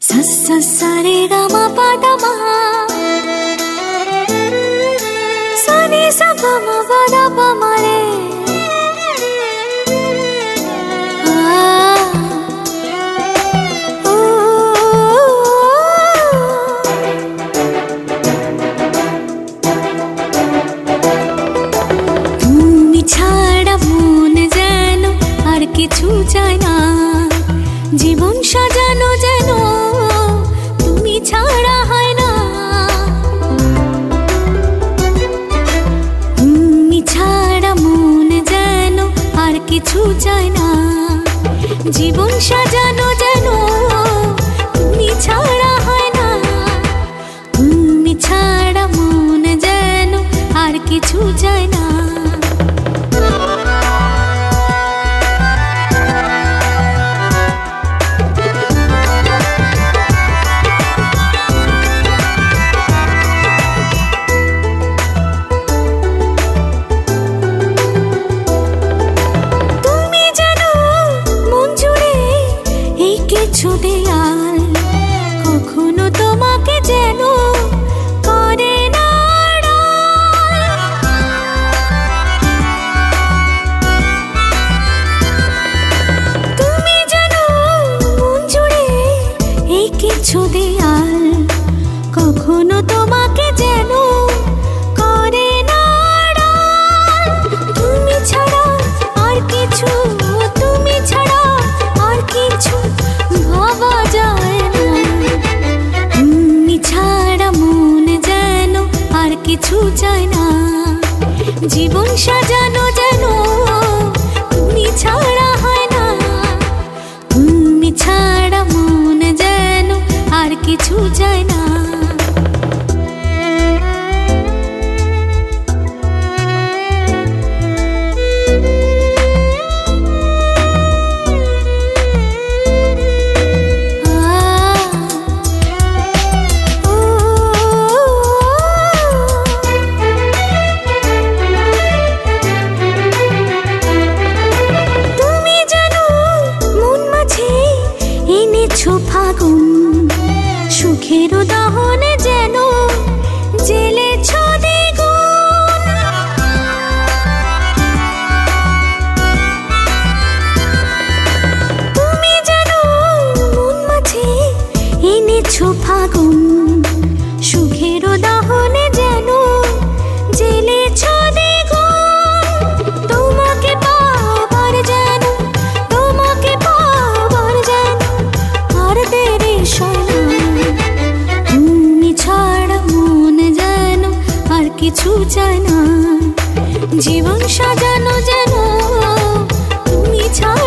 सा सा सा रे गा मा पा दा मा सा नी सा गा मा पा दा पा मा रे তুমি ছাড়া মন যেন আর কিছু চায় না, জীবন সাজানো যেন তুমি ছাড়া হয় না। তুমি ছাড়া মন যেন আর কিছু চায় না, জীবন সাজানো যেন তুমি ছাড়া হয় না। তুমি ছাড়া মন যেন আর কিছু চায় না। দেয়াল কখনো তোমাকে যেন করে না আড়াল। তুমি যেন মন জুড়ে এই কিছু দেয়াল কখনো তোমাকে যেন করে না আড়াল। তুমি ছাড়া আর কিছু, তুমি ছাড়া আর কিছু ভাবা যায় না। তুমি ছাড়া মন যেন আর কিছু চায় না, জীবন সাজানো যেন তুমি ছাড়া হয় না। তুমি ছাড়া মন যেন আর কিছু চায় না। ফাগুন সুখের দহনে যেন জেলেছ দ্বিগুণ। তুমি যেন মন মাঝে এনেছ ফাগুন সুখের দহনে যেন জেলেছ দ্বিগুণ। তোমাকে পাবার যেন, তোমাকে পাবার যেন আর দেরি সয় না। তুমি ছাড়া মন যেন আর কিছু চায় না, জীবন সাজানো যেন তুমি ছাড়া